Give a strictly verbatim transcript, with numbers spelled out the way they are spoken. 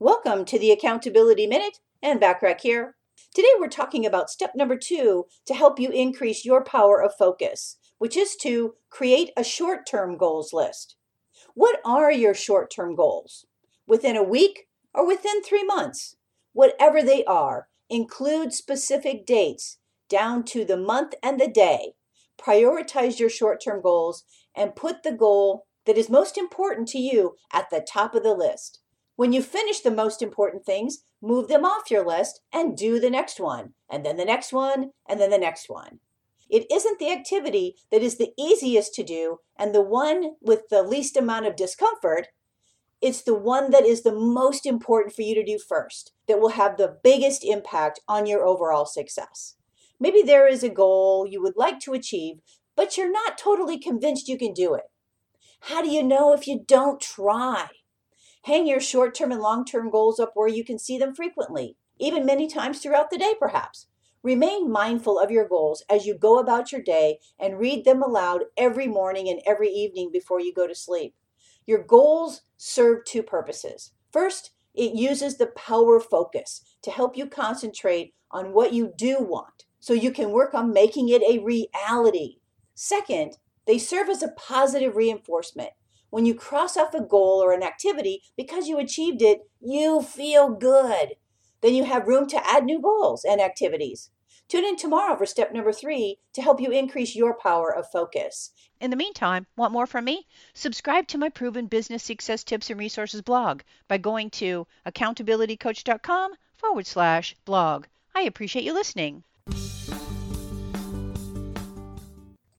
Welcome to the Accountability Minute, and Backrack here. Today we're talking about step number two to help you increase your power of focus, which is to create a short-term goals list. What are your short-term goals? Within a week or within three months? Whatever they are, include specific dates down to the month and the day. Prioritize your short-term goals and put the goal that is most important to you at the top of the list. When you finish the most important things, move them off your list and do the next one, and then the next one, and then the next one. It isn't the activity that is the easiest to do and the one with the least amount of discomfort. It's the one that is the most important for you to do first, that will have the biggest impact on your overall success. Maybe there is a goal you would like to achieve, but you're not totally convinced you can do it. How do you know if you don't try? Hang your short-term and long-term goals up where you can see them frequently, even many times throughout the day perhaps. Remain mindful of your goals as you go about your day and read them aloud every morning and every evening before you go to sleep. Your goals serve two purposes. First, it uses the power focus to help you concentrate on what you do want so you can work on making it a reality. Second, they serve as a positive reinforcement. When you cross off a goal or an activity because you achieved it, you feel good. Then you have room to add new goals and activities. Tune in tomorrow for step number three to help you increase your power of focus. In the meantime, want more from me? Subscribe to my Proven Business Success Tips and Resources blog by going to accountabilitycoach.com forward slash blog. I appreciate you listening.